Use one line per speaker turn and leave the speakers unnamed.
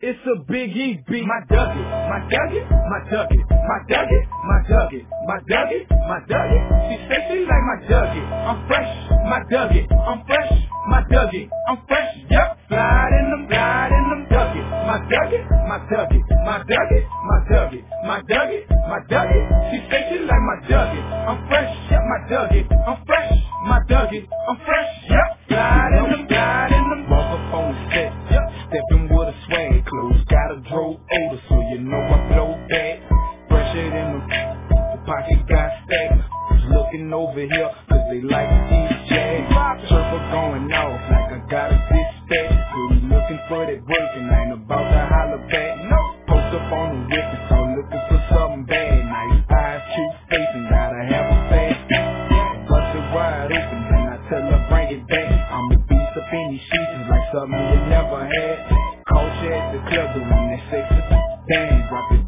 It's a Big E beat. My Dougie, my Dougie, my Dougie, my Dougie, my Dougie, my Dougie, my Dougie. She said she like my Dougie. I'm fresh, my Dougie. I'm fresh, my Dougie. I'm fresh, yep. Slide in them Dougie. My Dougie, my Dougie, my Dougie, my Dougie, my Dougie, my Dougie. She said she like my Dougie. I'm fresh, yep, my Dougie. I'm fresh, my Dougie. I'm fresh, yep. Slide in them.
Walk up on the set, stepping with a swag. Clothes got a drove odor, so you know I flow back. Fresher than the pocket got stacked. Looking over here, cause they like these jags. Surfer going off like I got a dispatch. Really looking for that work and I ain't about to holler back. Post up on the witness, so looking for something bad. Nice eyes, cute face, and gotta have a fast. Bust it wide open, then I tell her bring it back. I'm a beast up in these sheets, it's like something you never had. Culture at the club doing that sexy dance, drop it